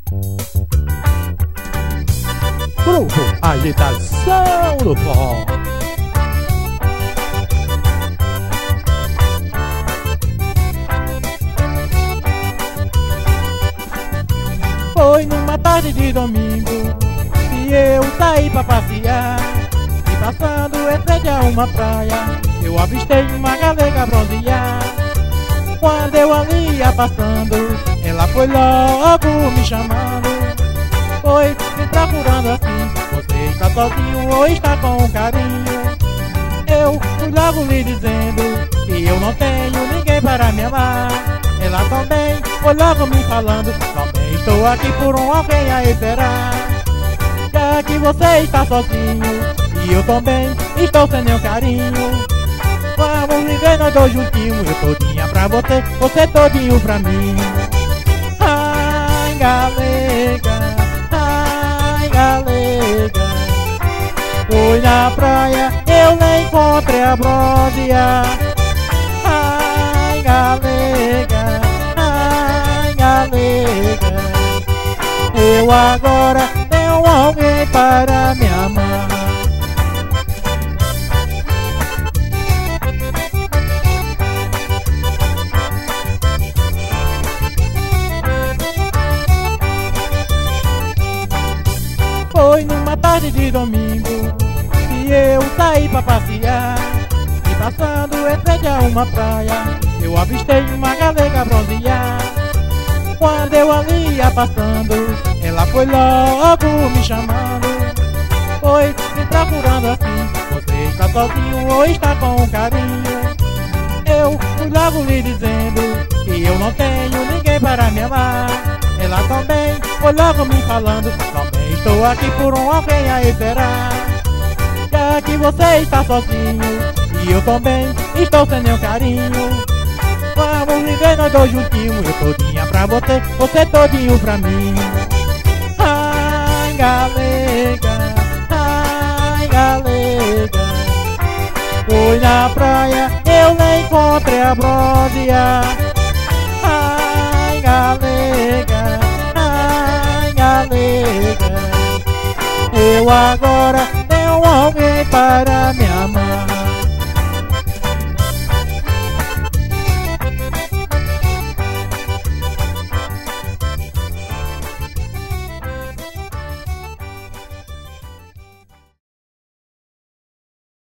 Grupo Agitação do Forró. Foi numa tarde de domingo que eu saí pra passear, e passando em frente a uma praia eu avistei uma galega bronzear. Quando eu ali ia passando, ela foi logo me chamando. Foi me procurando assim: você está sozinho ou está com carinho? Eu fui logo lhe dizendo que eu não tenho ninguém para me amar. Ela também foi logo me falando: também estou aqui por um alguém a esperar. Já que você está sozinho e eu também estou sem nenhum carinho, vamos viver nós dois juntinhos. Eu todinha pra você, você todinho pra mim. Ai, galega, ai, galega. Fui na praia, eu nem encontrei a bronzear. Ai, galega, ai, galega. Eu agora tenho alguém para me amar. Foi numa tarde de domingo que eu saí pra passear, e passando em frente a uma praia eu avistei uma galega bronzear. Quando eu ali ia passando, ela foi logo me chamando. Foi me procurando assim: você está sozinho ou está com carinho? Eu fui logo lhe dizendo que eu não tenho ninguém para me amar. Ela também foi logo me falando: também estou aqui por um alguém a esperar. Já que você está sozinho e eu também estou sem nenhum carinho, vamos viver nós dois juntinhos. Eu todinha pra você, você todinho pra mim. Ai, galega, ai, galega. Fui na praia, eu nem encontrei a bronzear. Ai, galega, ai, galega. Eu agora tenho alguém para me amar.